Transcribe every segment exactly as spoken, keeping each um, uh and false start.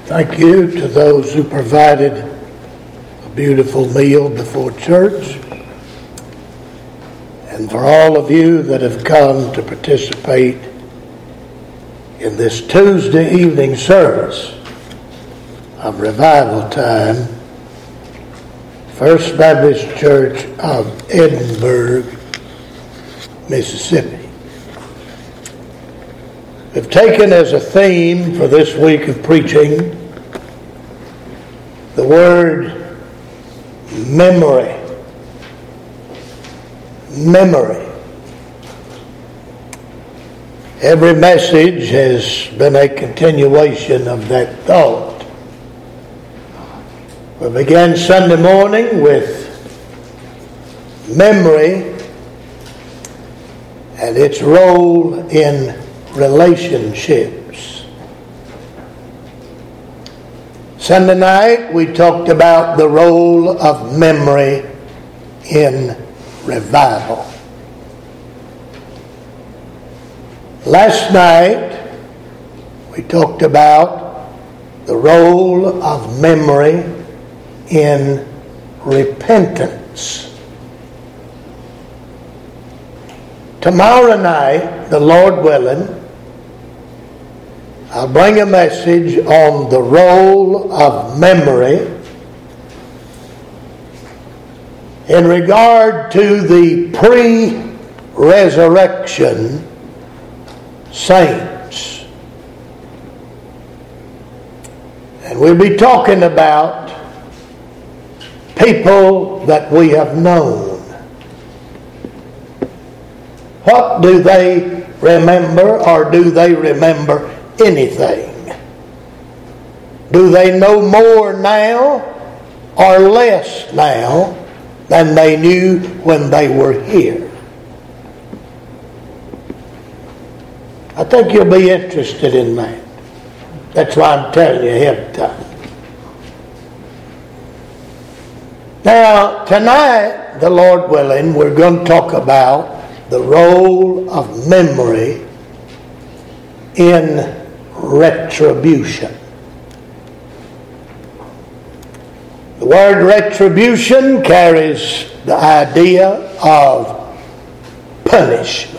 Thank you to those who provided a beautiful meal before church, and for all of you that have come to participate in this Tuesday evening service of Revival Time, First Baptist Church of Edinburgh, Mississippi. We've taken as a theme for this week of preaching the word memory. Memory. Every message has been a continuation of that thought. We began Sunday morning with memory and its role in relationships. Sunday night we talked about the role of memory in revival. Last night we talked about the role of memory in repentance. Tomorrow night, the Lord willing, I'll bring a message on the role of memory in regard to the pre-resurrection saints. And we'll be talking about people that we have known. What do they remember, or do they remember anything? Do they know more now or less now than they knew when they were here? I think you'll be interested in that. That's why I'm telling you ahead of time. Now, tonight, the Lord willing, we're going to talk about the role of memory in retribution. The word retribution carries the idea of punishment.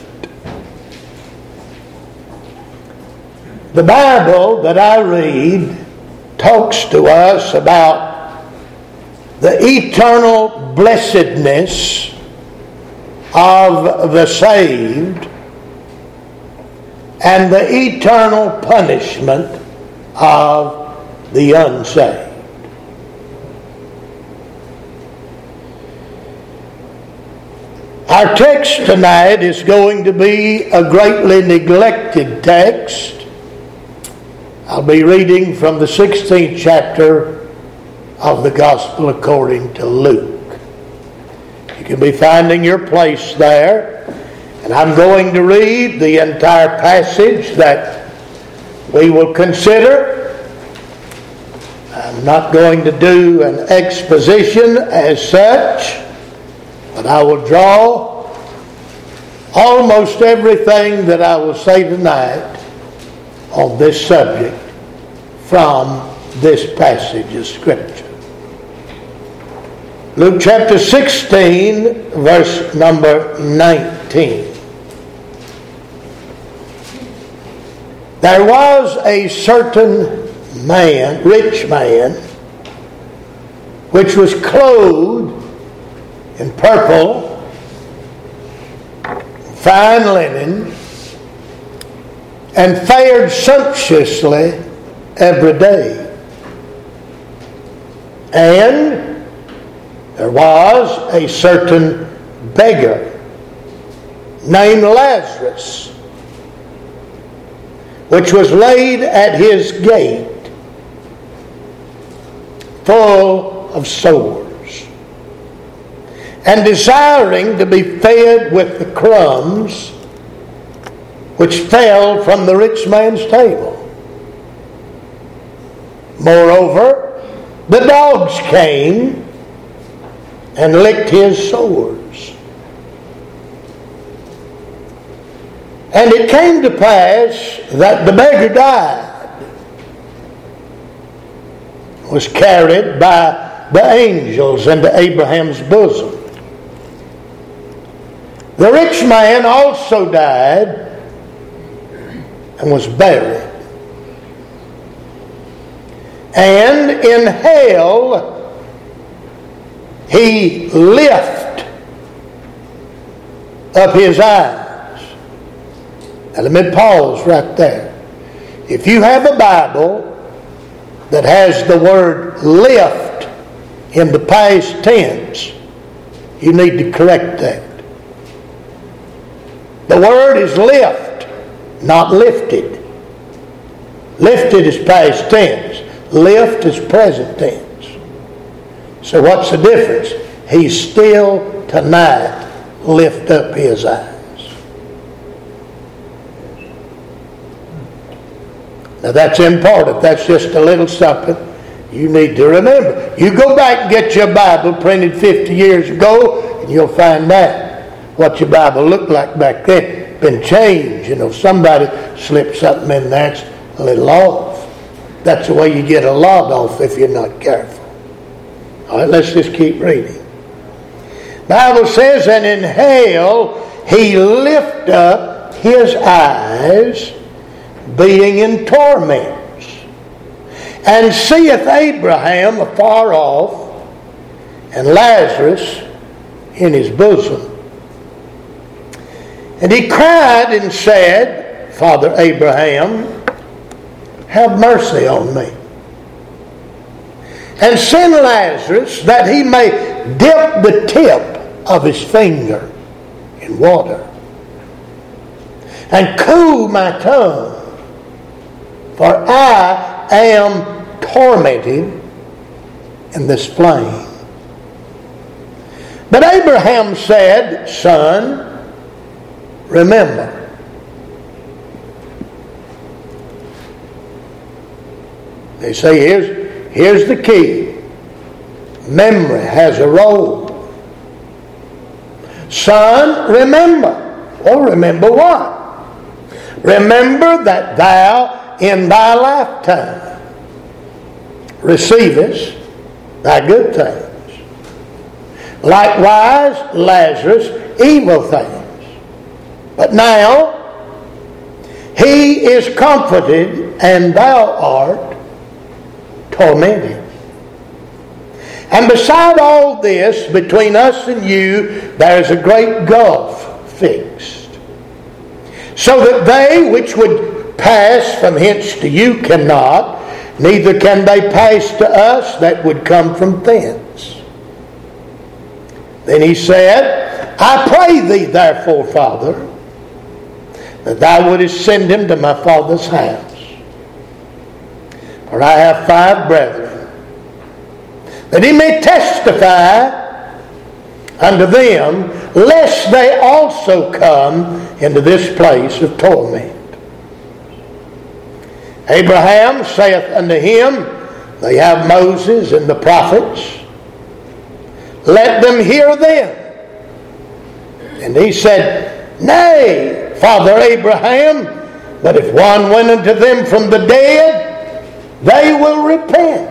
The Bible that I read talks to us about the eternal blessedness of the saved and the eternal punishment of the unsaved. Our text tonight is going to be a greatly neglected text. I'll be reading from the sixteenth chapter of the Gospel according to Luke. You can be finding your place there. And I'm going to read the entire passage that we will consider. I'm not going to do an exposition as such, but I will draw almost everything that I will say tonight on this subject from this passage of Scripture. Luke chapter sixteen, verse number nineteen. There was a certain man, rich man, which was clothed in purple, fine linen, and fared sumptuously every day. And there was a certain beggar named Lazarus, which was laid at his gate, full of sores, and desiring to be fed with the crumbs which fell from the rich man's table. Moreover, the dogs came and licked his sores. And it came to pass that the beggar died was carried by the angels into Abraham's bosom. The rich man also died and was buried. And in hell he lift up his eyes. Now let me pause right there. If you have a Bible that has the word lift in the past tense, you need to correct that. The word is lift, not lifted. Lifted is past tense. Lift is present tense. So what's the difference? He still tonight lift up his eyes. Now that's important. That's just a little something you need to remember. You go back and get your Bible printed fifty years ago, and you'll find out what your Bible looked like back then. Been changed. You know, somebody slipped something in there that's a little off. That's the way you get a lot off if you're not careful. All right, let's just keep reading. Bible says, and in hell he lift up his eyes, being in torments, and seeth Abraham afar off, and Lazarus in his bosom. And he cried and said, Father Abraham, have mercy on me, and send Lazarus that he may dip the tip of his finger in water, and cool my tongue, for I am tormented in this flame. But Abraham said, Son, remember. They say, here's, here's the key. Memory has a role. Son, remember. Well, remember what? Remember that thou in thy lifetime receivest thy good things. Likewise, Lazarus, evil things. But now he is comforted, and thou art tormented. And beside all this, between us and you, there is a great gulf fixed, so that they which would pass from hence to you cannot, neither can they pass to us that would come from thence. Then he said, I pray thee therefore, Father, that thou wouldest send him to my father's house. For I have five brethren, that he may testify unto them, lest they also come into this place of torment. Abraham saith unto him, they have Moses and the prophets, let them hear them. And he said, Nay, Father Abraham, but if one went unto them from the dead, they will repent.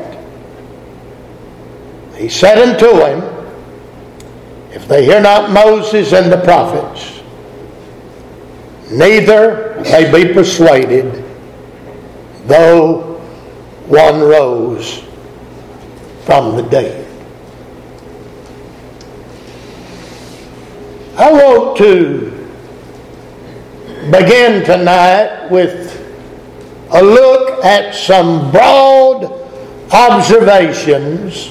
He said unto him, if they hear not Moses and the prophets, neither they be persuaded, though one rose from the dead. I want to begin tonight with a look at some broad observations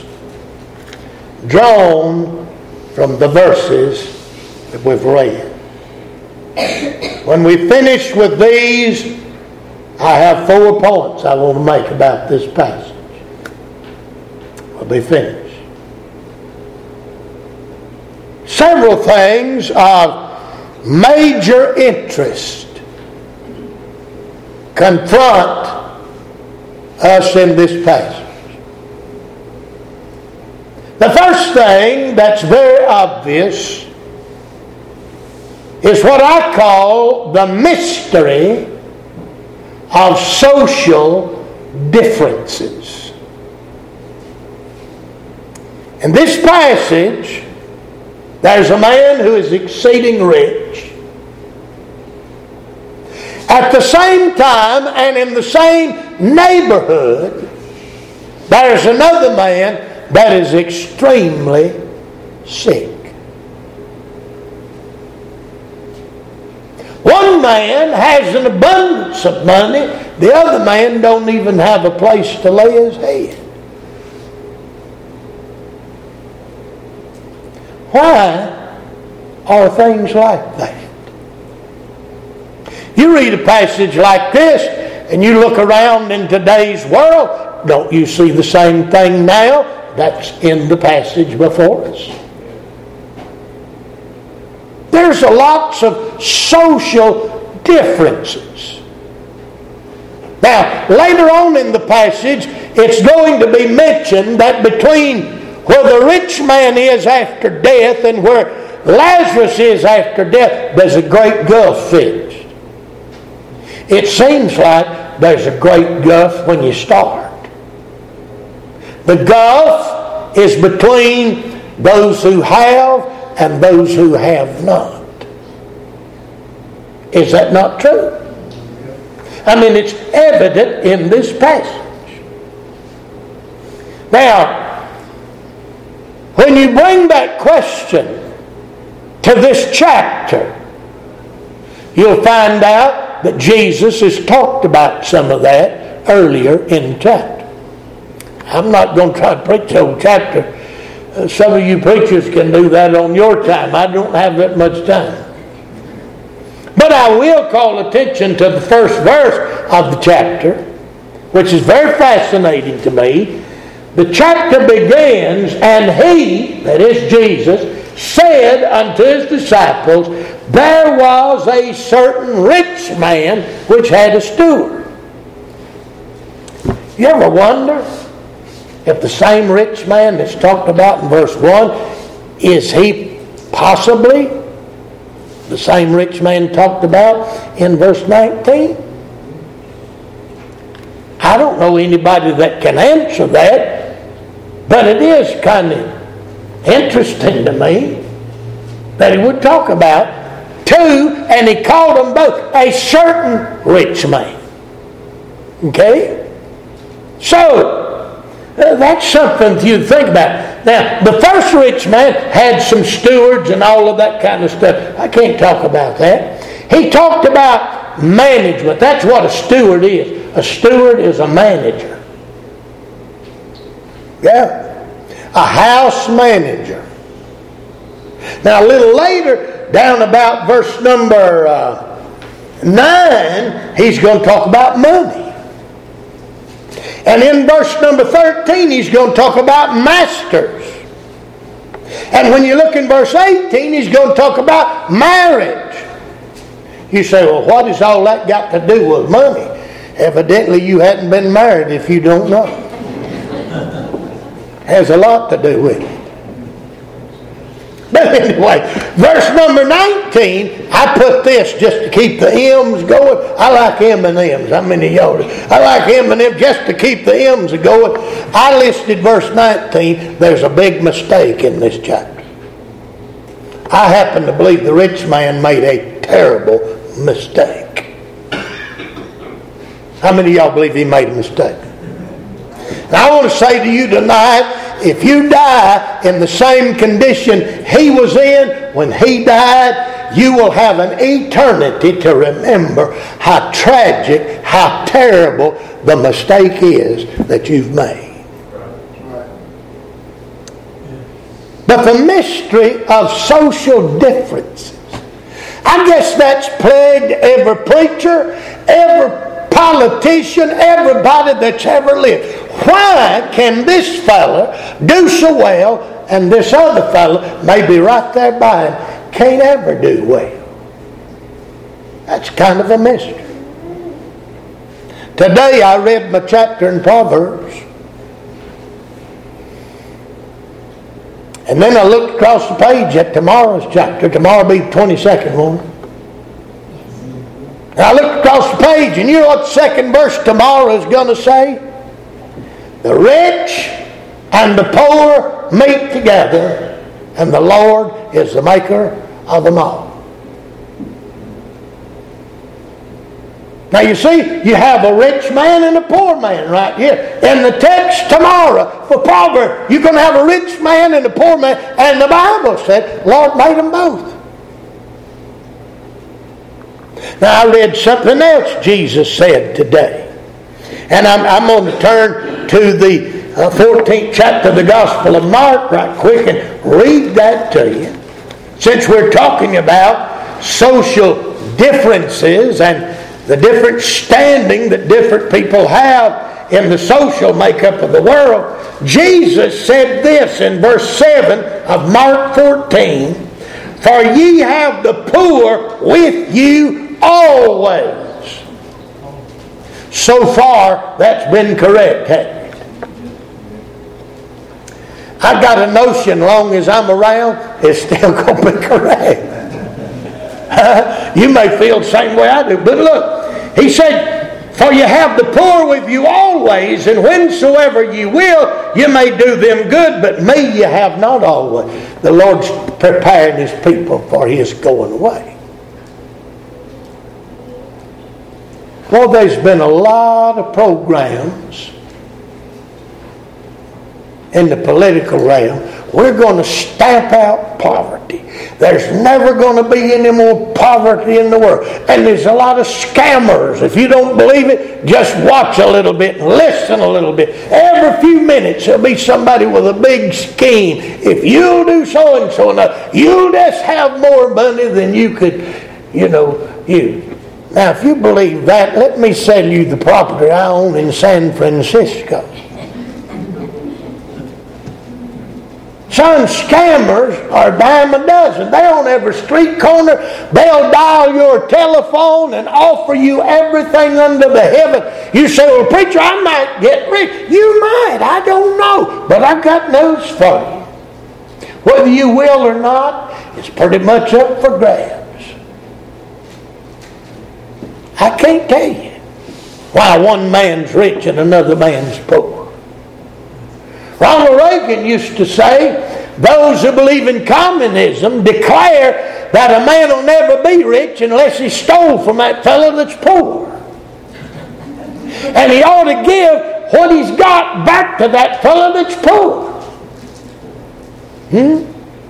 drawn from the verses that we've read. When we finish with these, I have four points I want to make about this passage. We'll be finished. Several things of major interest confront us in this passage. The first thing that's very obvious is what I call the mystery of social differences. In this passage, there's a man who is exceeding rich. At the same time and in the same neighborhood, there's another man that is extremely sick. One man has an abundance of money. The other man don't even have a place to lay his head. Why are things like that? You read a passage like this and you look around in today's world, don't you see the same thing now that's in the passage before us? There's a lots of social differences. Now, later on in the passage, it's going to be mentioned that between where the rich man is after death and where Lazarus is after death, there's a great gulf fixed. It seems like there's a great gulf when you start. The gulf is between those who have and those who have not. Is that not true? I mean, it's evident in this passage. Now, when you bring that question to this chapter, you'll find out that Jesus has talked about some of that earlier in the chapter. I'm not going to try to preach the whole chapter. Uh, some of you preachers can do that on your time. I don't have that much time. But I will call attention to the first verse of the chapter, which is very fascinating to me. The chapter begins, and he, that is Jesus, said unto his disciples, there was a certain rich man which had a steward. You ever wonder if the same rich man that's talked about in verse one, is he possibly the same rich man talked about in verse nineteen? I don't know anybody that can answer that, but it is kind of interesting to me that he would talk about two, and he called them both a certain rich man. Okay? So, Uh, that's something for you to think about. Now, the first rich man had some stewards and all of that kind of stuff. I can't talk about that. He talked about management. That's what a steward is. A steward is a manager. Yeah. A house manager. Now, a little later, down about verse number uh, nine, he's going to talk about money. And in verse number thirteen, he's going to talk about masters. And when you look in verse eighteen, he's going to talk about marriage. You say, well, what has all that got to do with money? Evidently, you hadn't been married if you don't know. Has a lot to do with it. But anyway, verse number nineteen, I put this just to keep the M's going. I like M and M's. How many of y'all? I like M and M's just to keep the M's going. I listed verse nineteen. There's a big mistake in this chapter. I happen to believe the rich man made a terrible mistake. How many of y'all believe he made a mistake? And I want to say to you tonight, if you die in the same condition he was in when he died, you will have an eternity to remember how tragic, how terrible the mistake is that you've made. But the mystery of social differences, I guess that's plagued every preacher, every politician, everybody that's ever lived. Why can this fella do so well and this other fella, maybe right there by him, can't ever do well? That's kind of a mystery. Today I read my chapter in Proverbs. And then I looked across the page at tomorrow's chapter. Tomorrow will be the twenty-second one. And I looked across the page, and you know what the second verse tomorrow is going to say? The rich and the poor poor meet together, and the Lord is the maker of them all. Now you see, you have a rich man and a poor man right here. In the text tomorrow for Proverbs, you're going to have a rich man and a poor man. And the Bible said, Lord made them both. Now I read something else Jesus said today. And I'm, I'm going to turn to the uh, fourteenth chapter of the Gospel of Mark right quick and read that to you. Since we're talking about social differences and the different standing that different people have in the social makeup of the world, Jesus said this in verse seven of Mark fourteen, "For ye have the poor with you always." So far, that's been correct, hasn't it? I've got a notion, long as I'm around, it's still going to be correct. You may feel the same way I do, but look, he said, "For you have the poor with you always, and whensoever you will, you may do them good, but me you have not always." The Lord's preparing His people for His going away. Well, there's been a lot of programs in the political realm. We're going to stamp out poverty. There's never going to be any more poverty in the world. And there's a lot of scammers. If you don't believe it, just watch a little bit and listen a little bit. Every few minutes there'll be somebody with a big scheme. If you'll do so and so enough, you'll just have more money than you could, you know, use. Now, if you believe that, let me sell you the property I own in San Francisco. Some scammers are a dime a dozen. They're on every street corner. They'll dial your telephone and offer you everything under the heaven. You say, "Well, preacher, I might get rich." You might. I don't know. But I've got news for you. Whether you will or not, it's pretty much up for grabs. I can't tell you why one man's rich and another man's poor. Ronald Reagan used to say, those who believe in communism declare that a man will never be rich unless he stole from that fellow that's poor. And he ought to give what he's got back to that fellow that's poor. Hmm?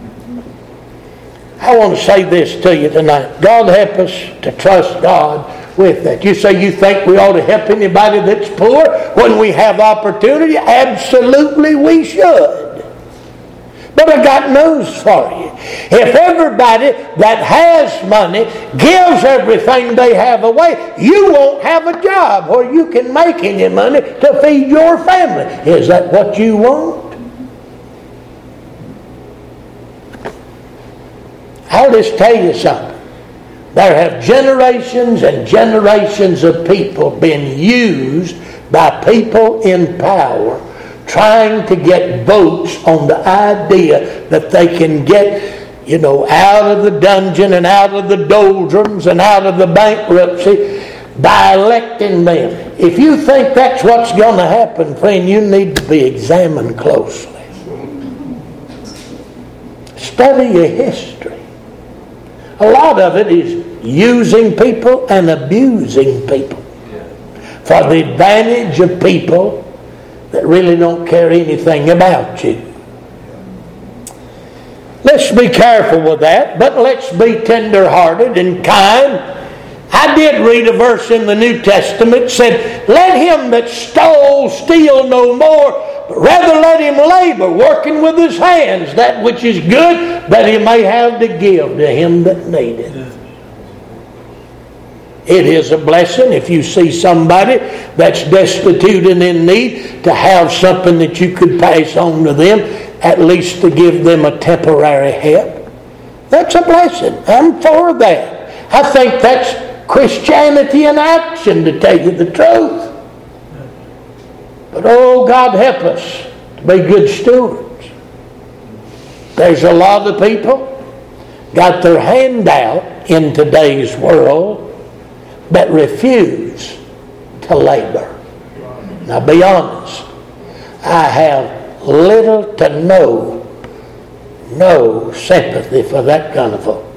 I want to say this to you tonight. God help us to trust God with that. You say you think we ought to help anybody that's poor when we have opportunity? Absolutely we should. But I got news for you. If everybody that has money gives everything they have away, you won't have a job where you can make any money to feed your family. Is that what you want? I'll just tell you something. There have generations and generations of people been used by people in power trying to get votes on the idea that they can get, you know, out of the dungeon and out of the doldrums and out of the bankruptcy by electing them. If you think that's what's going to happen, friend, you need to be examined closely. Study your history. A lot of it is using people and abusing people for the advantage of people that really don't care anything about you. Let's be careful with that, but let's be tender-hearted and kind. I did read a verse in the New Testament that said, "Let him that stole steal no more, but rather let him labor, working with his hands, that which is good, that he may have to give to him that needeth." It is a blessing if you see somebody that's destitute and in need to have something that you could pass on to them, at least to give them a temporary help. That's a blessing. I'm for that. I think that's Christianity in action, to tell you the truth. But oh, God help us to be good stewards. There's a lot of people got their hand out in today's world that refuse to labor. Now be honest. I have little to no, no sympathy for that kind of folks.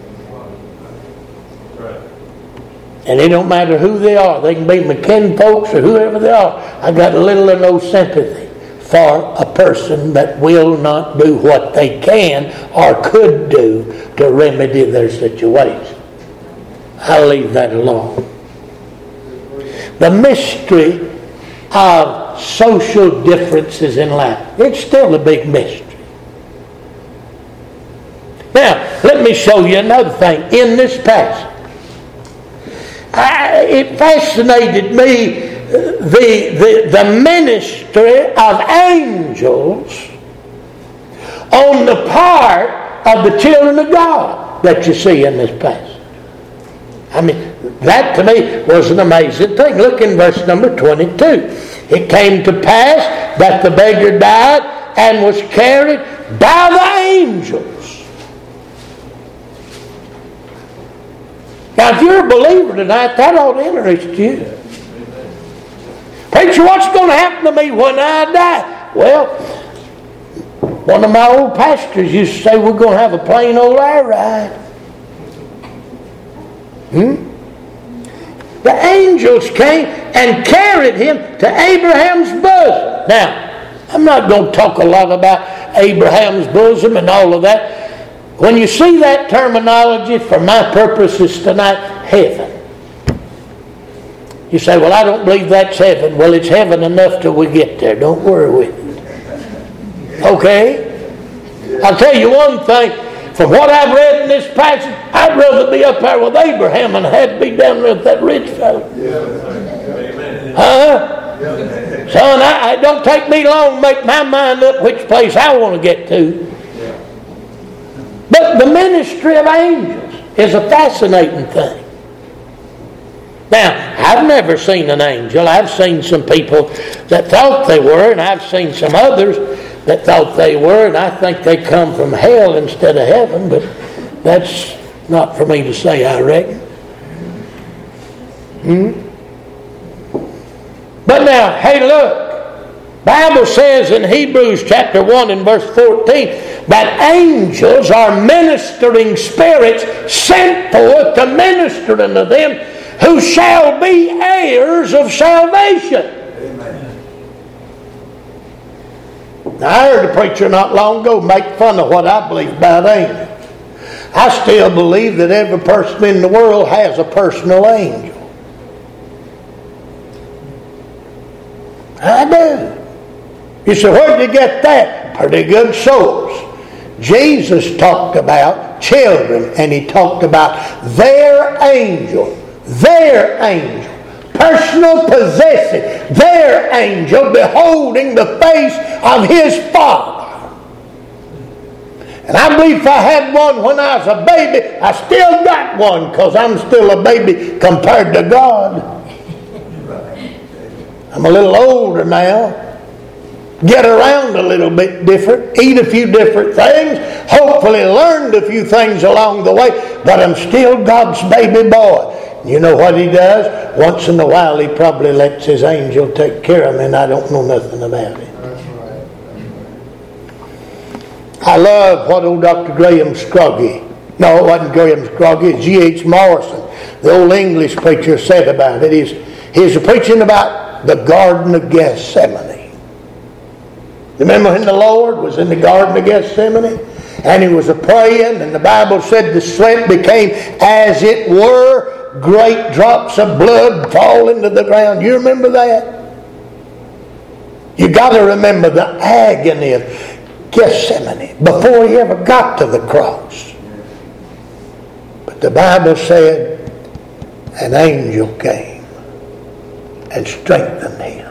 And it don't matter who they are. They can be McKinney folks or whoever they are. I got little or no sympathy for a person that will not do what they can or could do to remedy their situation. I'll leave that alone. The mystery of social differences in life. It's still a big mystery. Now, let me show you another thing in this passage. I, it fascinated me the, the, the ministry of angels on the part of the children of God that you see in this passage. I mean, that to me was an amazing thing. Look in verse number twenty-two. It came to pass that the beggar died and was carried by the angels. Now, if you're a believer tonight, that ought to interest you. Preacher, what's going to happen to me when I die? Well, one of my old pastors used to say we're going to have a plain old air ride. Hmm? The angels came and carried him to Abraham's bosom. Now, I'm not going to talk a lot about Abraham's bosom and all of that. When you see that terminology, for my purposes tonight, heaven. You say, well, I don't believe that's heaven. Well, it's heaven enough till we get there. Don't worry with it. Okay? I'll tell you one thing. From what I've read in this passage, I'd rather be up there with Abraham than I had to be down there with that rich fellow. Huh? Son, I, it don't take me long to make my mind up which place I want to get to. But the ministry of angels is a fascinating thing. Now, I've never seen an angel. I've seen some people that thought they were, and I've seen some others that thought they were, and I think they come from hell instead of heaven, but that's not for me to say, I reckon. Hmm? But now, hey, look. Bible says in Hebrews chapter one and verse fourteen that angels are ministering spirits sent forth to minister unto them who shall be heirs of salvation. Amen. Now, I heard a preacher not long ago make fun of what I believe about angels. I still believe that every person in the world has a personal angel. I do. You say, where did you get that? Pretty good source. Jesus talked about children, and he talked about their angel, their angel, personal possessing, their angel beholding the face of his Father. And I believe if I had one when I was a baby, I still got one because I'm still a baby compared to God. I'm a little older now. Get around a little bit different, eat a few different things, hopefully learned a few things along the way, but I'm still God's baby boy. You know what he does? Once in a while he probably lets his angel take care of me and I don't know nothing about it. I love what old Doctor Graham Scroggie, no, it wasn't Graham Scroggie, it's G H Morrison, the old English preacher, said about it. He's, he's preaching about the Garden of Gethsemane. Remember when the Lord was in the Garden of Gethsemane? And he was a-praying, and the Bible said the sweat became as it were great drops of blood falling to the ground. You remember that? You got to remember the agony of Gethsemane before he ever got to the cross. But the Bible said an angel came and strengthened him.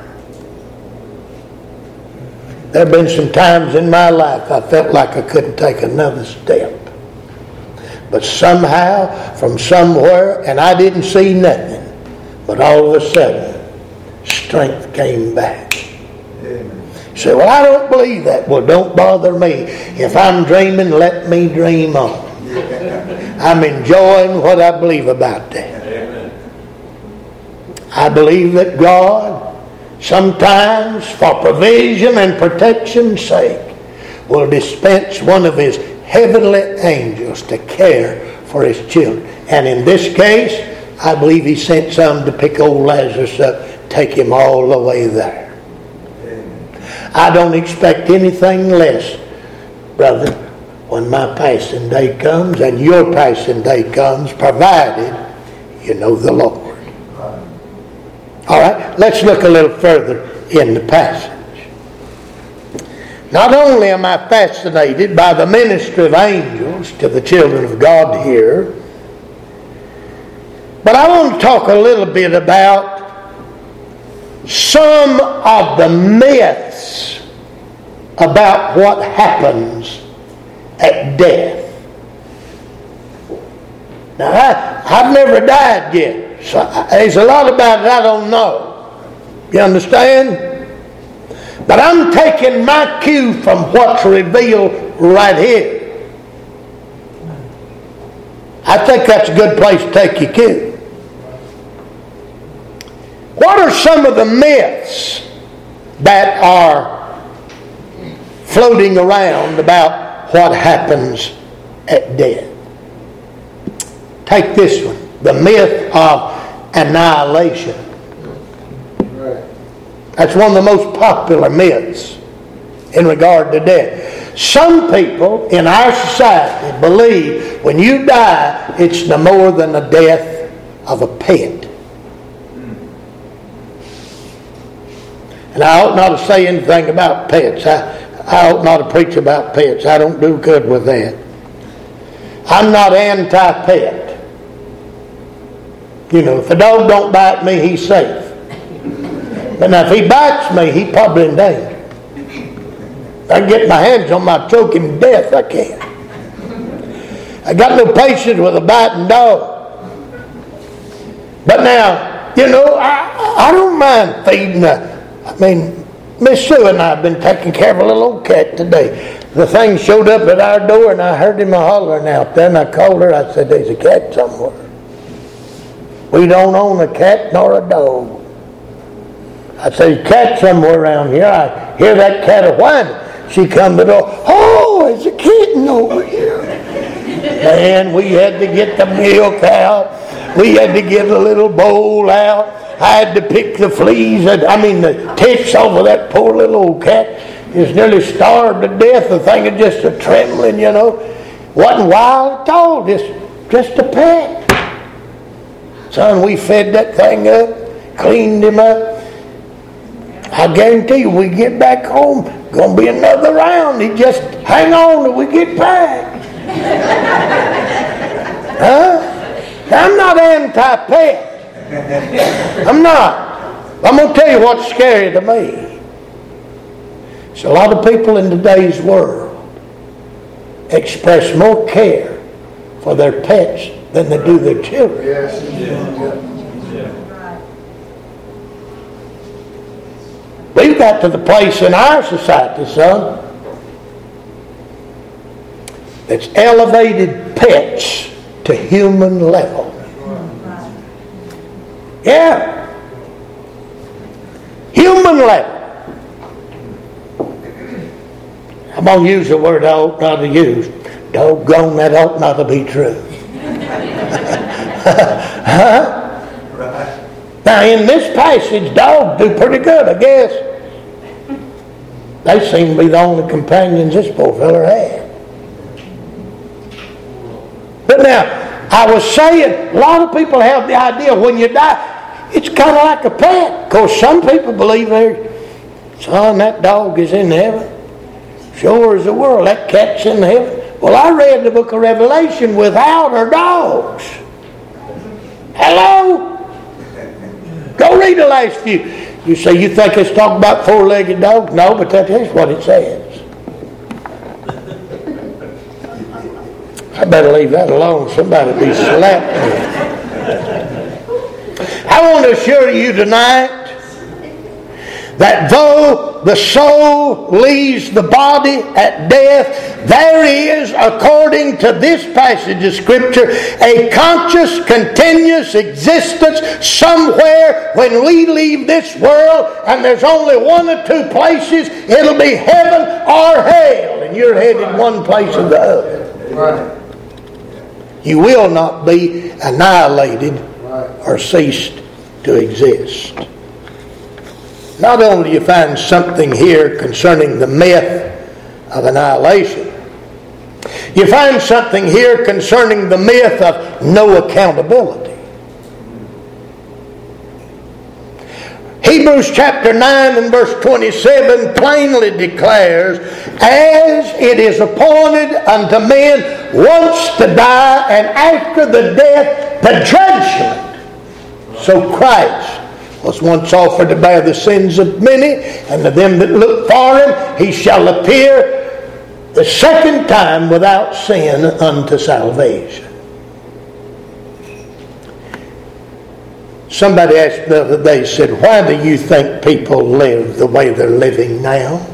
There have been some times in my life I felt like I couldn't take another step. But somehow, from somewhere, and I didn't see nothing, but all of a sudden, strength came back. Amen. You say, well, I don't believe that. Well, don't bother me. If I'm dreaming, let me dream on. I'm enjoying what I believe about that. Amen. I believe that God sometimes for provision and protection's sake, will dispense one of His heavenly angels to care for His children. And in this case, I believe He sent some to pick old Lazarus up, take him all the way there. I don't expect anything less, brother, when my passing day comes and your passing day comes, provided you know the Lord. All right, let's look a little further in the passage. Not only am I fascinated by the ministry of angels to the children of God here, but I want to talk a little bit about some of the myths about what happens at death. Now, I, I've never died yet, so there's a lot about it I don't know. You understand? But I'm taking my cue from what's revealed right here. I think that's a good place to take your cue. What are some of the myths that are floating around about what happens at death? Take this one, the myth of annihilation. That's one of the most popular myths in regard to death. Some people in our society believe when you die, it's no more than the death of a pet. And I ought not to say anything about pets. I, I ought not to preach about pets. I don't do good with that. I'm not anti-pet. You know, if a dog don't bite me, he's safe. But now if he bites me, he's probably in danger. If I can get my hands on my choke him to death, I can. I got no patience with a biting dog. But now, you know, I, I don't mind feeding a I mean, Miss Sue and I have been taking care of a little old cat today. The thing showed up at our door and I heard him hollering out there and I called her. I said, there's a cat somewhere. We don't own a cat nor a dog. I said, there's a cat somewhere around here. I hear that cat whining. She come to the door. Oh, there's a kitten over here. Man, we had to get the milk out. We had to get a little bowl out. I had to pick the fleas, and, I mean the ticks off of that poor little old cat. He was nearly starved to death. The thing was just a trembling, you know. Wasn't wild at all, just, just a pet. Son, we fed that thing up, cleaned him up. I guarantee you, we get back home, gonna be another round. He just hang on till we get back. Huh? I'm not anti-pet. I'm not. I'm going to tell you what's scary to me. So a lot of people in today's world express more care for their pets than they do their children. Yes. We've got to the place in our society, son, that's elevated pets to human level. Yeah. Human level. I'm going to use a word I ought not to use. Doggone, that ought not to be true. Huh? Right. Now, in this passage, dogs do pretty good, I guess. They seem to be the only companions this poor fella had. But now, I was saying, a lot of people have the idea when you die, it's kind of like a pet. Of course, some people believe they're, son, that dog is in heaven. Sure as the world, that cat's in heaven. Well, I read the book of Revelation without her dogs. Hello? Go read the last few. You say, you think it's talking about four-legged dogs? No, but that is what it says. I better leave that alone. Somebody be slapped me. I want to assure you tonight that though the soul leaves the body at death, there is, according to this passage of Scripture, a conscious, continuous existence somewhere when we leave this world, and there's only one or two places. It'll be heaven or hell, and you're headed one place or the other. Right. You will not be annihilated or cease to exist. Not only do you find something here concerning the myth of annihilation, you find something here concerning the myth of no accountability. Hebrews chapter nine and verse twenty-seven plainly declares, as it is appointed unto men once to die, and after the death the judgment. So Christ was once offered to bear the sins of many, and to them that look for him he shall appear the second time without sin unto salvation. Somebody asked the other day, said, why do you think people live the way they're living now?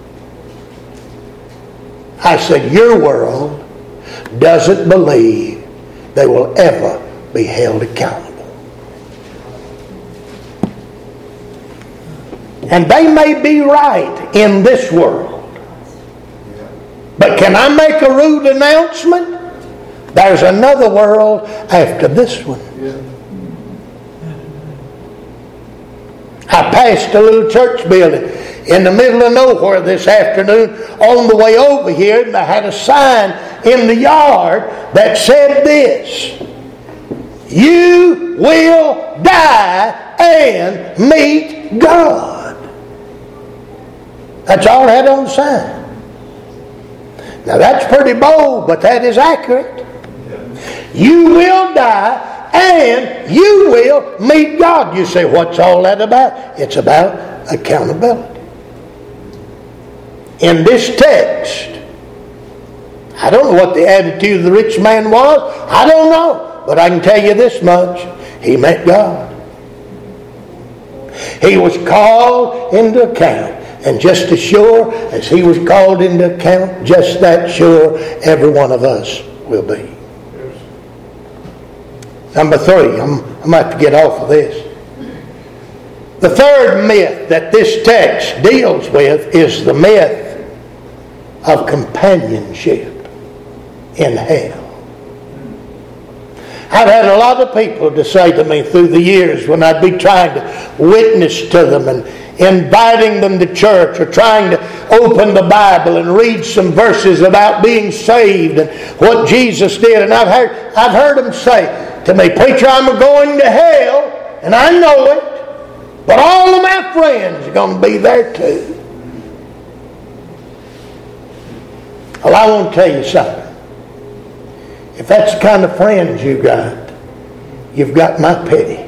I said, your world doesn't believe they will ever be held accountable. And they may be right in this world. But can I make a rude announcement? There's another world after this one. I passed a little church building in the middle of nowhere this afternoon on the way over here, and I had a sign in the yard that said this: you will die and meet God. That's all it had on the sign. Now that's pretty bold, but that is accurate. You will die and you will meet God. You say, what's all that about? It's about accountability. In this text, I don't know what the attitude of the rich man was. I don't know. But I can tell you this much. He met God. He was called into account. And just as sure as he was called into account, just that sure every one of us will be. Number three, I'm, I'm about to get off of this. The third myth that this text deals with is the myth of companionship in hell. I've had a lot of people to say to me through the years when I'd be trying to witness to them and inviting them to church, or trying to open the Bible and read some verses about being saved and what Jesus did. And I've heard, I've heard them say to me, preacher, I'm going to hell, and I know it, but all of my friends are going to be there too. Well, I want to tell you something. If that's the kind of friends you got, you've got my pity.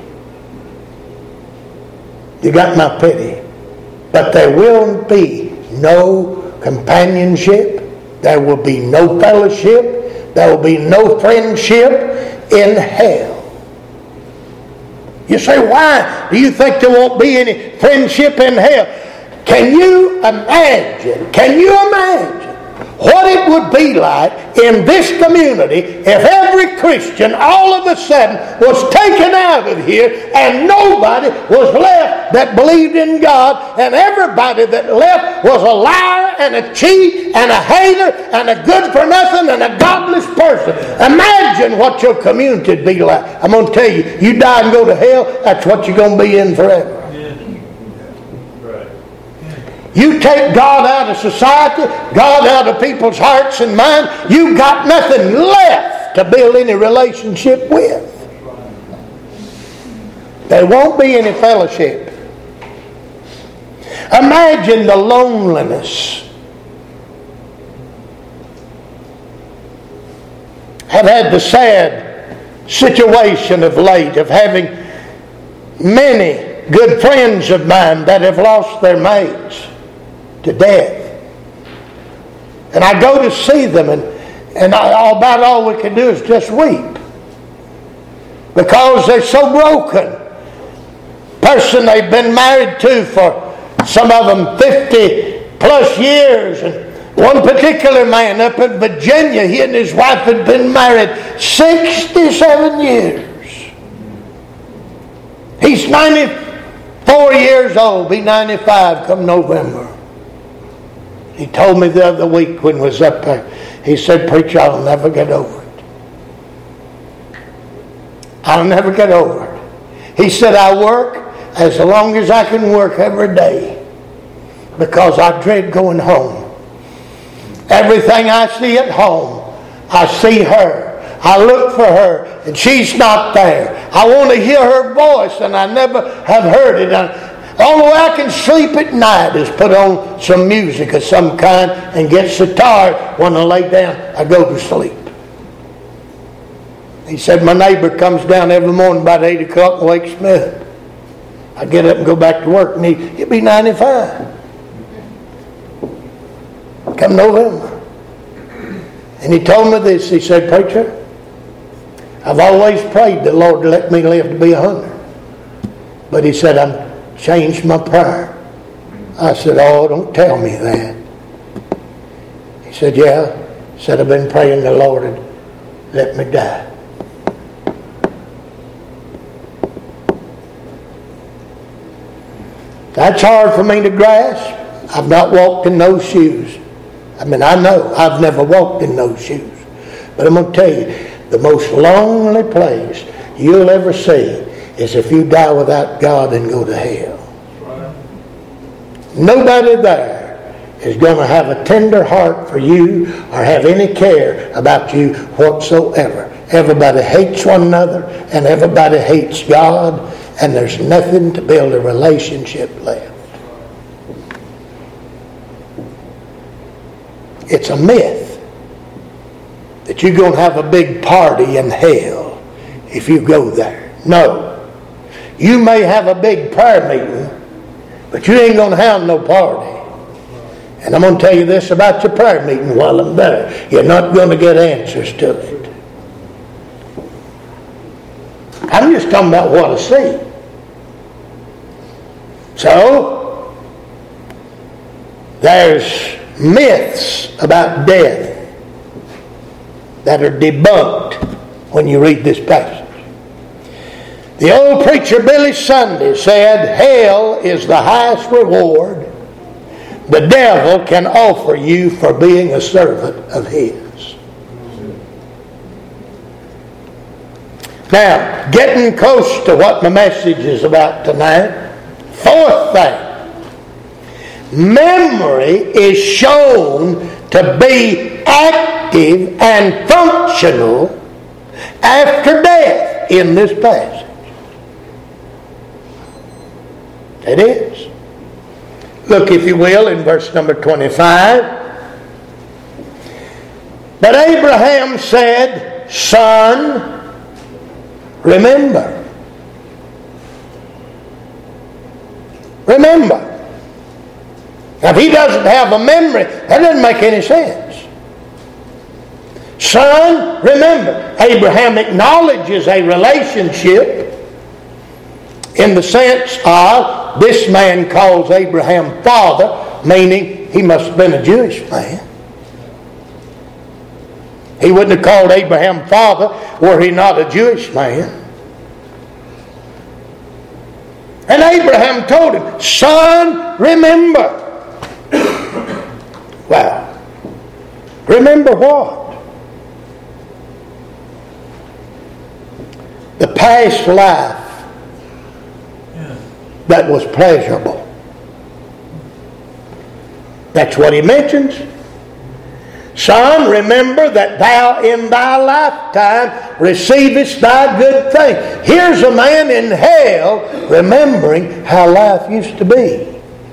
You got my pity. But there will be no companionship. There will be no fellowship. There will be no friendship in hell. You say, why do you think there won't be any friendship in hell? Can you imagine? Can you imagine what it would be like in this community if every Christian all of a sudden was taken out of here and nobody was left that believed in God, and everybody that left was a liar and a cheat and a hater and a good for nothing and a godless person? Imagine what your community would be like. I'm going to tell you, you die and go to hell, that's what you're going to be in forever. You take God out of society, God out of people's hearts and minds, you've got nothing left to build any relationship with. There won't be any fellowship. Imagine the loneliness. I've had the sad situation of late of having many good friends of mine that have lost their mates to death. And I go to see them, and, and I, all about all we can do is just weep. Because they're so broken. Person they've been married to for some of them fifty plus years. And one particular man up in Virginia, he and his wife had been married sixty-seven years. He's ninety-four years old, be ninety-five come November. He told me the other week when he was up there, he said, "Preacher, I'll never get over it. I'll never get over it." He said, "I work as long as I can work every day because I dread going home. Everything I see at home, I see her. I look for her, and she's not there. I want to hear her voice, and I never have heard it. The only way I can sleep at night is put on some music of some kind and get so tired when I lay down, I go to sleep." He said, "My neighbor comes down every morning about eight o'clock and wakes me up. I get up and go back to work, and he, he'll be ninety-five. Come November." And he told me this. He said, "Preacher, I've always prayed the Lord to let me live to be a hundred. But," he said, "I've changed my prayer." I said, "Oh, don't tell me that." He said, "Yeah." He said, "I've been praying the Lord to let me die." That's hard for me to grasp. I've not walked in those shoes. I mean, I know I've never walked in those shoes. But I'm going to tell you, the most lonely place you'll ever see is if you die without God and go to hell. Nobody there is going to have a tender heart for you or have any care about you whatsoever. Everybody hates one another and everybody hates God, and there's nothing to build a relationship left. It's a myth that you're going to have a big party in hell if you go there. No. You may have a big prayer meeting, but you ain't going to have no party. And I'm going to tell you this about your prayer meeting while I'm there. You're not going to get answers to it. I'm just talking about what I see. So, there's myths about death that are debunked when you read this passage. The old preacher Billy Sunday said, "Hell is the highest reward the devil can offer you for being a servant of his." Now, getting close to what my message is about tonight, fourth thing. Memory is shown to be active and functional after death in this passage. It is. Look, if you will, in verse number twenty-five. "But Abraham said, 'Son, remember.'" Remember. Now, if he doesn't have a memory, that doesn't make any sense. "Son, remember." Abraham acknowledges a relationship in the sense of this man calls Abraham father, meaning he must have been a Jewish man. He wouldn't have called Abraham father were he not a Jewish man. And Abraham told him, "Son, remember." Wow. Remember what? The past life that was pleasurable. That's what he mentions. "Son, remember that thou in thy lifetime receivest thy good thing." Here's a man in hell remembering how life used to be.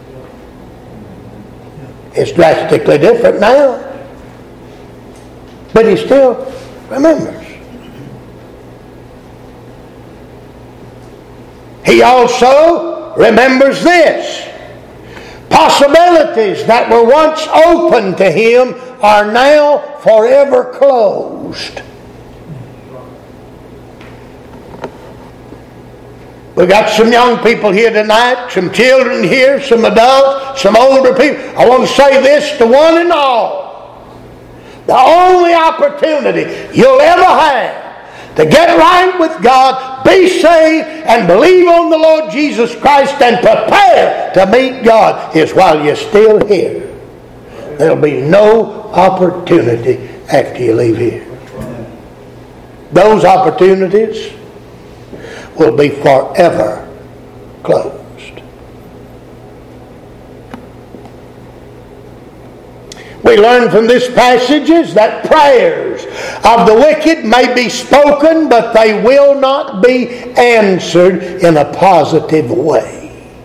It's drastically different now, but he still remembers. He also remembers this. Possibilities that were once open to him are now forever closed. We got some young people here tonight, some children here, some adults, some older people. I want to say this to one and all. The only opportunity you'll ever have to get right with God, be saved, and believe on the Lord Jesus Christ and prepare to meet God is while you're still here. There'll be no opportunity after you leave here. Those opportunities will be forever closed. We learn from this passage that prayers of the wicked may be spoken, but they will not be answered in a positive way.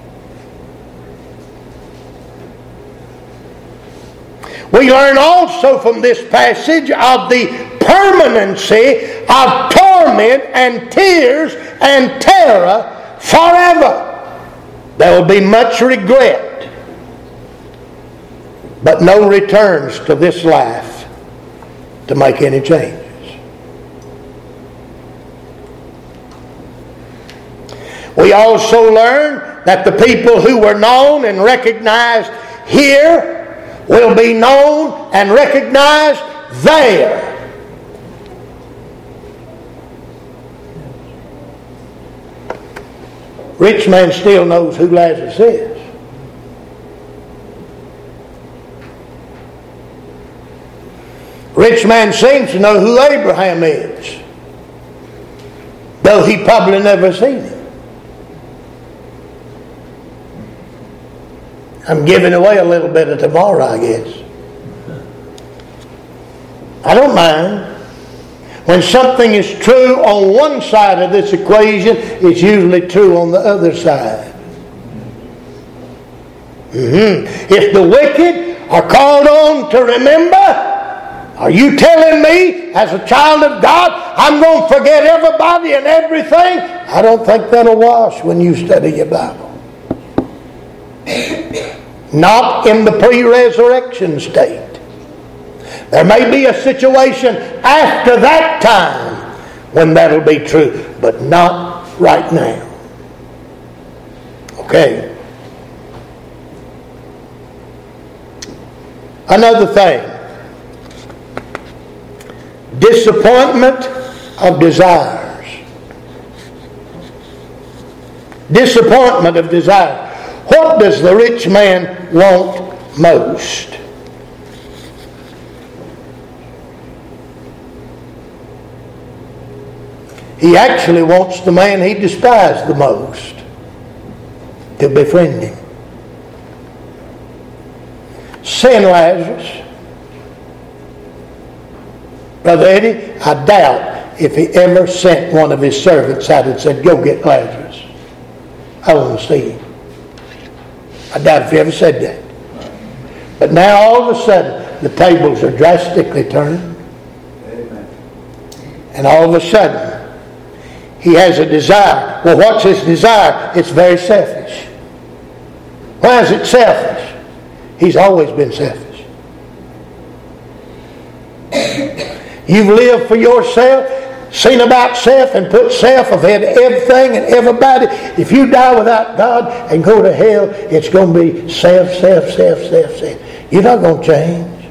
We learn also from this passage of the permanency of torment and tears and terror forever. There will be much regret, but no returns to this life to make any changes. We also learn that the people who were known and recognized here will be known and recognized there. Rich man still knows who Lazarus is. Rich man seems to know who Abraham is, though he probably never seen him. I'm giving away a little bit of tomorrow, I guess. I don't mind. When something is true on one side of this equation, it's usually true on the other side. Mm-hmm. If the wicked are called on to remember, are you telling me, as a child of God, I'm going to forget everybody and everything? I don't think that'll wash when you study your Bible. Not in the pre-resurrection state. There may be a situation after that time when that'll be true, but not right now. Okay. Another thing. Disappointment of desires. Disappointment of desire. What does the rich man want most? He actually wants the man he despised the most to befriend him. Send Lazarus. Brother Eddie, I doubt if he ever sent one of his servants out and said, go get Lazarus. I want to see him. I doubt if he ever said that. But now all of a sudden, the tables are drastically turned. Amen. And all of a sudden, he has a desire. Well, what's his desire? It's very selfish. Why is it selfish? He's always been selfish. You've lived for yourself, seen about self, and put self ahead of everything and everybody. If you die without God and go to hell, it's going to be self, self, self, self, self. You're not going to change.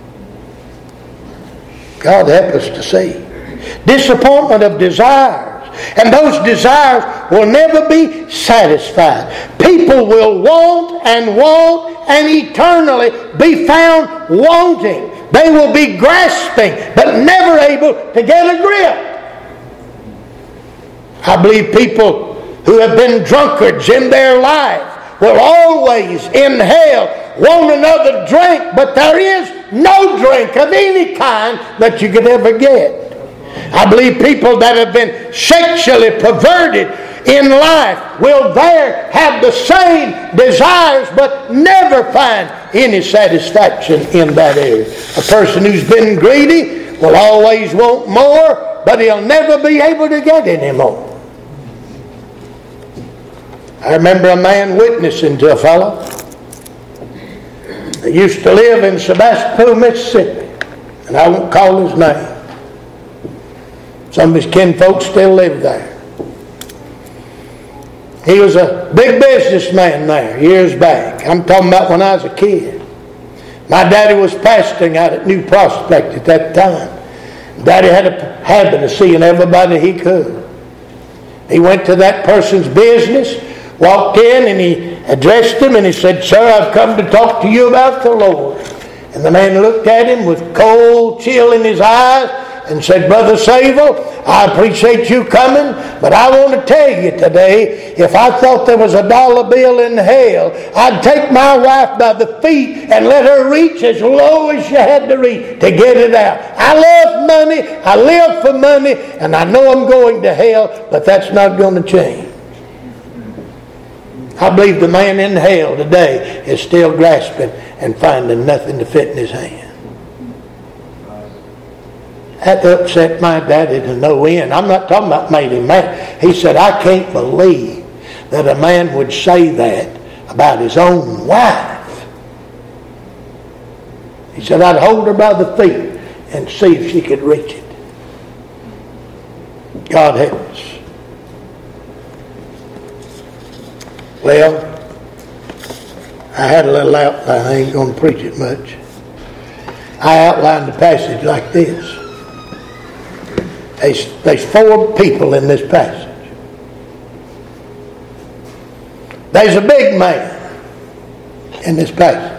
God help us to see. Disappointment of desires. And those desires will never be satisfied. People will want and want and eternally be found wanting. They will be grasping but never able to get a grip. I believe people who have been drunkards in their life will always in hell want another drink, but there is no drink of any kind that you could ever get. I believe people that have been sexually perverted in life will there have the same desires but never find any satisfaction in that area. A person who's been greedy will always want more, but he'll never be able to get any more. I remember a man witnessing to a fellow that used to live in Sebastopol, Mississippi, and I won't call his name. Some of his kinfolk still live there. He was a big businessman there years back. I'm talking about when I was a kid. My daddy was pastoring out at New Prospect at that time. Daddy had a habit of seeing everybody he could. He went to that person's business, walked in, and he addressed him, and he said, "Sir, I've come to talk to you about the Lord." And the man looked at him with cold chill in his eyes and said, "Brother Sable, I appreciate you coming, but I want to tell you today, if I thought there was a dollar bill in hell, I'd take my wife by the feet and let her reach as low as she had to reach to get it out. I love money, I live for money, and I know I'm going to hell, but that's not going to change." I believe the man in hell today is still grasping and finding nothing to fit in his hand. That upset my daddy to no end. I'm not talking about made him mad. He said, "I can't believe that a man would say that about his own wife." He said, "I'd hold her by the feet and see if she could reach it." God help us. Well, I had a little outline. I ain't going to preach it much. I outlined the passage like this. There's, there's four people in this passage. There's a big man in this passage.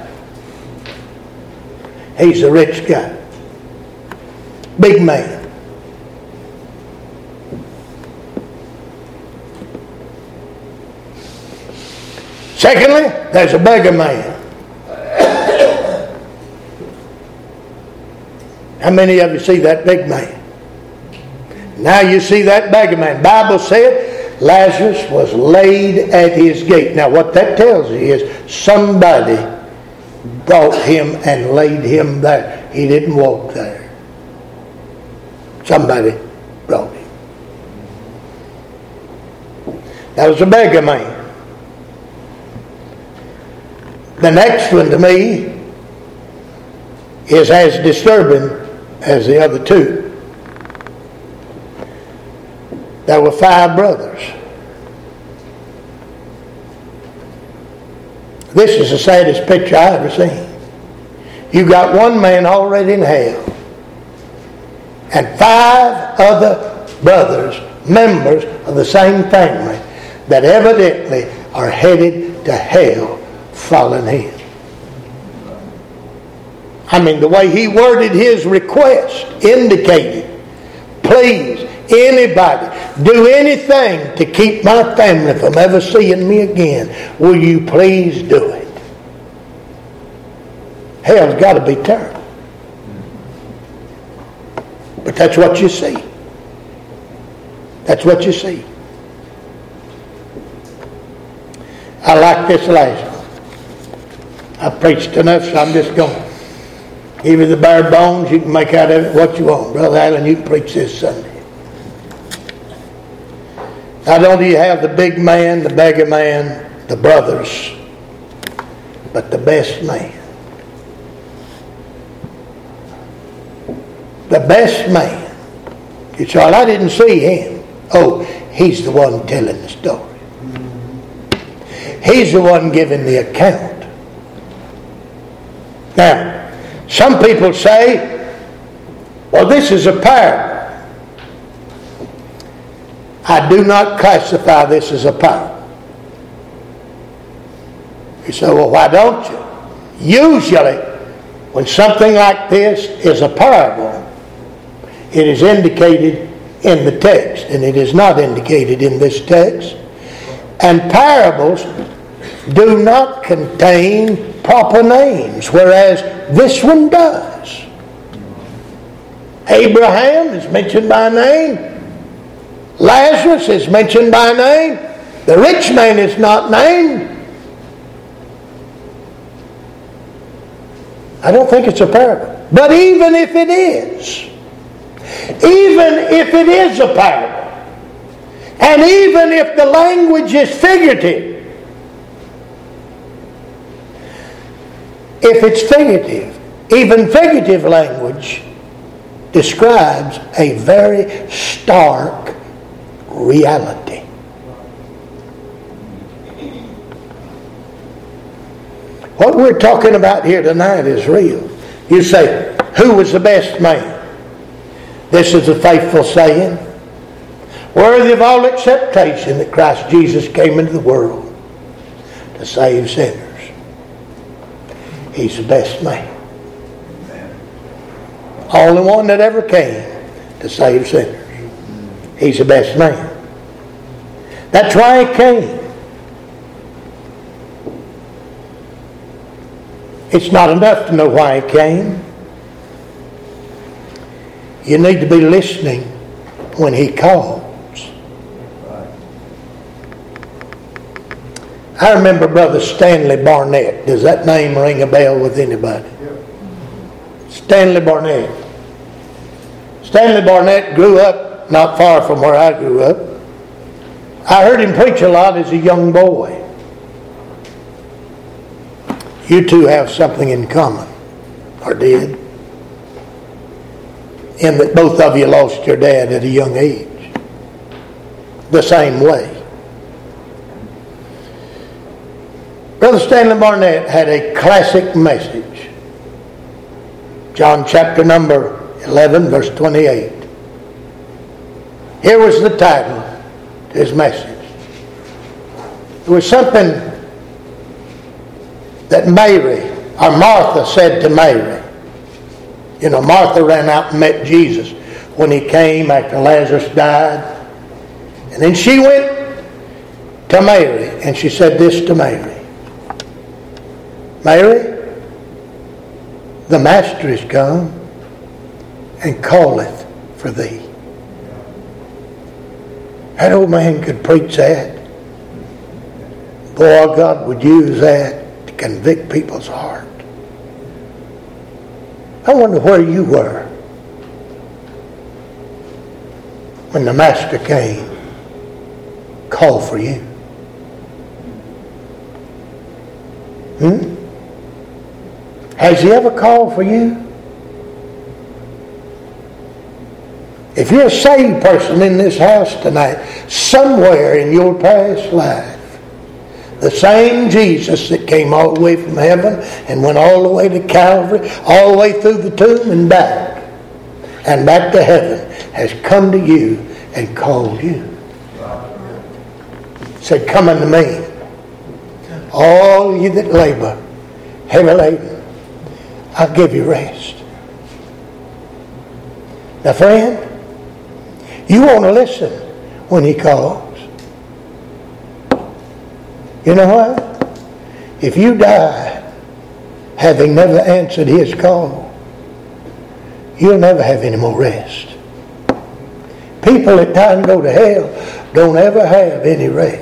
He's a rich guy. Big man. Secondly, there's a beggar man. How many of you see that big man? Now you see that beggar man. Bible said Lazarus was laid at his gate. Now what that tells you is somebody brought him and laid him there. He didn't walk there. Somebody brought him. That was a beggar man. The next one to me is as disturbing as the other two. There were five brothers. This is the saddest picture I ever seen. You got one man already in hell, and five other brothers, members of the same family, that evidently are headed to hell, following him. I mean, the way he worded his request indicated, "Please, anybody, do anything to keep my family from ever seeing me again. Will you please do it?" Hell's got to be terrible. But that's what you see. That's what you see. I like this last one. I preached enough, so I'm just going to give you the bare bones. You can make out of it what you want. Brother Allen, you can preach this Sunday. Not only do you have the big man, the beggar man, the brothers, but the best man. The best man. You say, "Well, I didn't see him." Oh, he's the one telling the story. He's the one giving the account. Now, some people say, "Well, this is a parable." I do not classify this as a parable. You say, "Well, why don't you?" Usually, when something like this is a parable, it is indicated in the text, and it is not indicated in this text. And parables do not contain proper names, whereas this one does. Abraham is mentioned by name. Lazarus is mentioned by name. The rich man is not named. I don't think it's a parable. But even if it is, even if it is a parable, and even if the language is figurative, if it's figurative, even figurative language describes a very stark reality. What we're talking about here tonight is real. You say, who was the best man? This is a faithful saying, worthy of all acceptation, that Christ Jesus came into the world to save sinners. He's the best man. Only one that ever came to save sinners. He's the best man. That's why he came. It's not enough to know why he came. You need to be listening when he calls. I remember Brother Stanley Barnett. Does that name ring a bell with anybody? Stanley Barnett. Stanley Barnett grew up not far from where I grew up. I heard him preach a lot as a young boy. You two have something in common, or did, in that both of you lost your dad at a young age. The same way. Brother Stanley Barnett had a classic message. John chapter number eleven, verse twenty-eight. Here was the title to his message. It was something that Mary, or Martha, said to Mary. You know, Martha ran out and met Jesus when he came after Lazarus died. And then she went to Mary and she said this to Mary. Mary, the Master is come and calleth for thee. That old man could preach that. Boy, God would use that to convict people's heart. I wonder where you were when the Master came, called for you. Hmm? Has he ever called for you? If you're a saved person in this house tonight, somewhere in your past life, the same Jesus that came all the way from heaven and went all the way to Calvary, all the way through the tomb and back, and back to heaven, has come to you and called you. Said, come unto me, all you that labor, heavy laden, I'll give you rest. Now, friend, you want to listen when he calls. You know what? If you die having never answered his call, you'll never have any more rest. People that die and go to hell don't ever have any rest.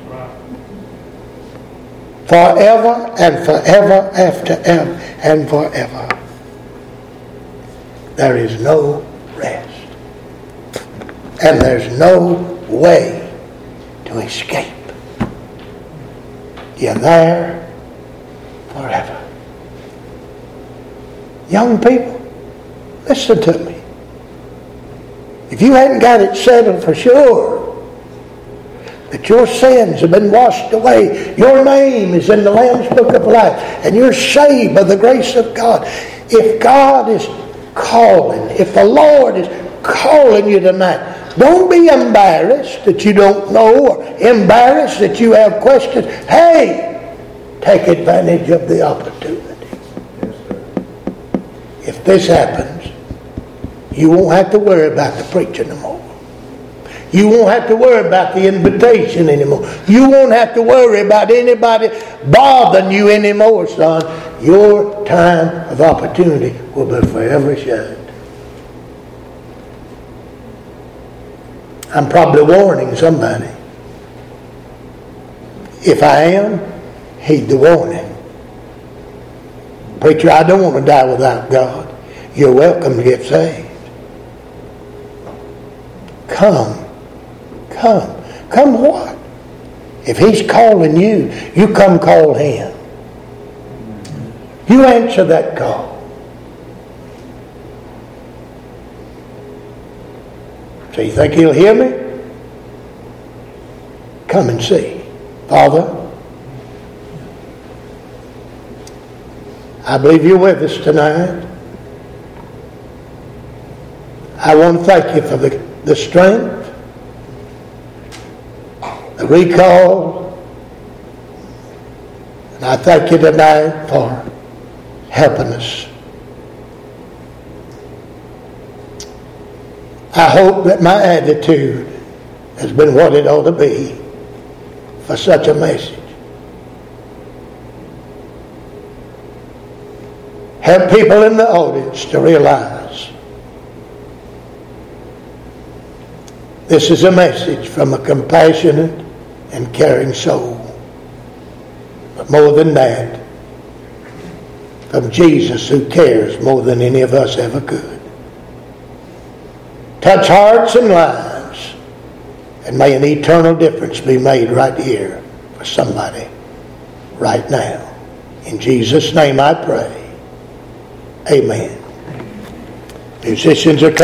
Forever and forever after ever and forever. There is no rest. And there's no way to escape. You're there forever. Young people, listen to me. If you hadn't got it settled for sure that your sins have been washed away, your name is in the Lamb's Book of Life, and you're saved by the grace of God. If God is calling, if the Lord is calling you tonight, don't be embarrassed that you don't know or embarrassed that you have questions. Hey, take advantage of the opportunity. If this happens, you won't have to worry about the preaching no more. You won't have to worry about the invitation anymore. You won't have to worry about anybody bothering you anymore, son. Your time of opportunity will be forever shunned. I'm probably warning somebody. If I am, heed the warning. Preacher, I don't want to die without God. You're welcome to get saved. Come. Come. Come what? If he's calling you, you come call him. You answer that call. So you think he'll hear me? Come and see. Father, I believe you're with us tonight. I want to thank you for the, the strength, the recall, and I thank you tonight for helping us. I hope that my attitude has been what it ought to be for such a message. Help people in the audience to realize this is a message from a compassionate and caring soul. But more than that, from Jesus, who cares more than any of us ever could. Touch hearts and lives, and may an eternal difference be made right here for somebody right now. In Jesus' name I pray. Amen. Musicians are coming.